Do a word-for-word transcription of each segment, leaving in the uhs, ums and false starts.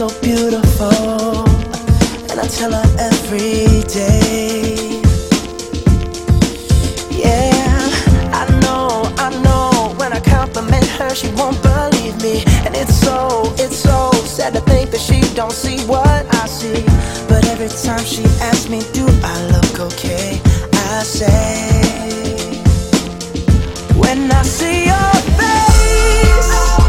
so beautiful, and I tell her every day. Yeah, I know, I know, when I compliment her, she won't believe me. And it's so, it's so sad to think that she don't see what I see. But every time she asks me, do I look okay, I say, when I see your face,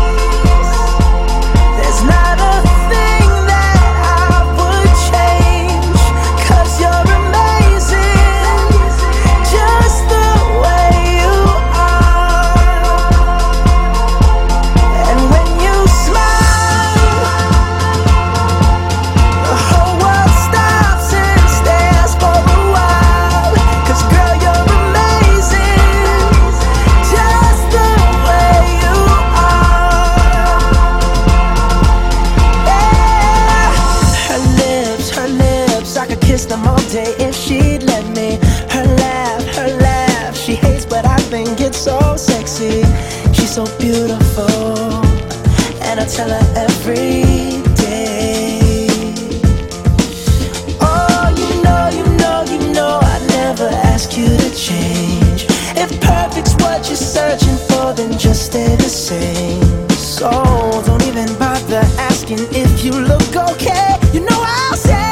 there's not a thing that I would change, 'cause you're amazing, just the way you are. And when you smile, the whole world stops and stares for a while. 'Cause girl, you're amazing, just the way you are. Yeah. Her lips, her lips, I could kiss them all day if she'd let me. Her laugh, her laugh, she hates but I think it's so sexy. She's so beautiful, and I tell her every day. Oh, you know, you know, you know I'd never ask you to change. If perfect's what you're searching for, then just stay the same. So don't even bother asking if you look okay. You know I'll say,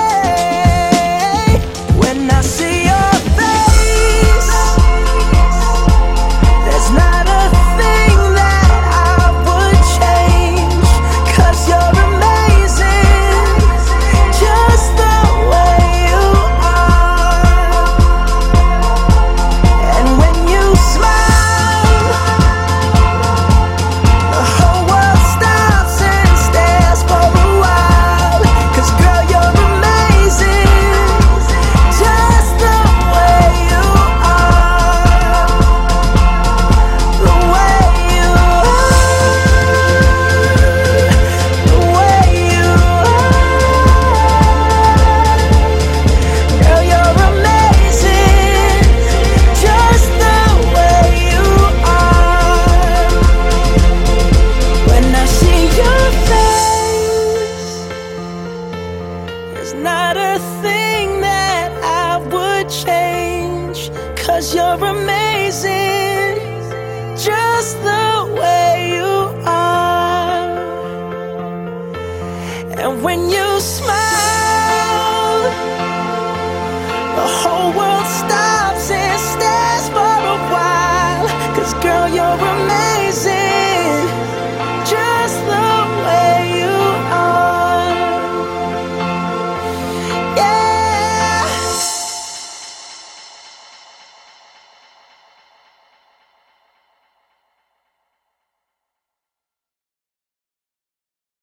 when I see your face, there's not a thing that I would change, 'cause you're amazing, just the way you are. And when you smile, the whole world stops and stares for a while. 'Cause girl, you're amazing, just the way you are. The way you are, the way you are. Girl, you're amazing, just the way you are. When I see your face, there's not a thing that I would change, 'cause you're amazing, just the